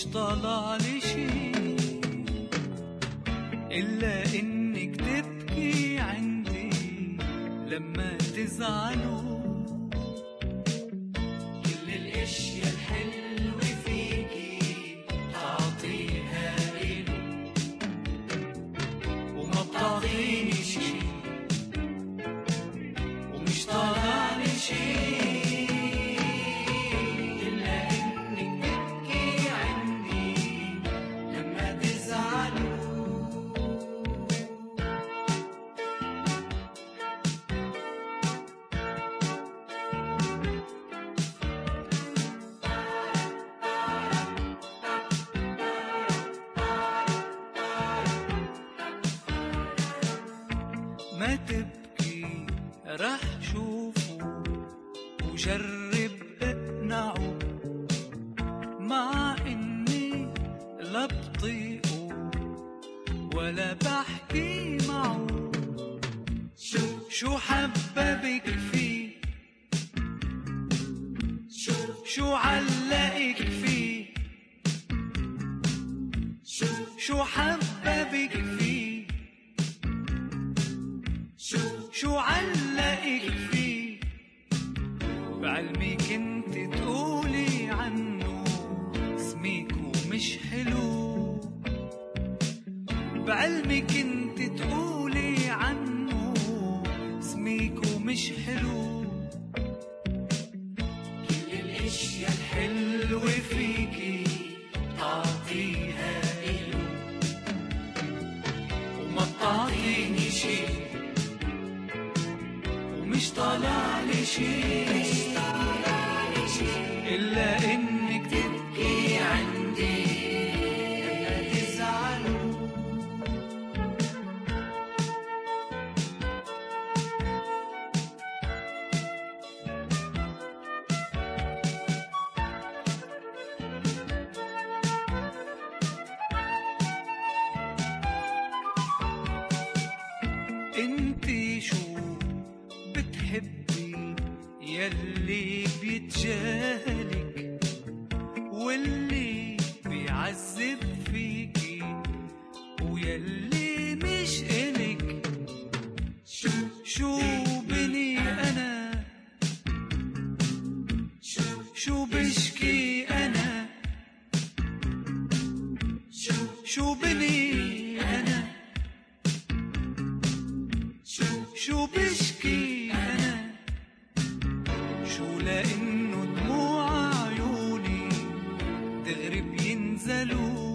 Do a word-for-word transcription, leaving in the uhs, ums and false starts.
ومش طالع لي شي إلا إنك تبكي عندي لما تزعلوا. كل الاشياء الحلوة فيكي تعطيها إله وما بتعطيني شي ومش طالع لي شي ما تبكي رح شوفه وجرب اقنعه مع اني لا بطيقه ولا بحكي معه. شو شو حببك فيه شو شو علقك فيه شو شو حببك فيه شو علقك فيه. بعلمي كنت تقولي عنه سميك ومش حلو، بعلمي كنت تقولي عنه سميك ومش حلو. كل الاشياء الحلوة فيكي تعطيها إله وما بتعطيني شي مش طالع لي شي إلا إنك تبكي عندي لما تزعلوا. انتي شو بتحبي يلي بيتجاهلك واللي بيعذب فيكي ويلي مش إلك؟ شو شو بني أنا شو شو بشكي أنا شو شو بني أنا شو شو بشكي أنا شو لأنه دموع عيوني دغري بينزلوا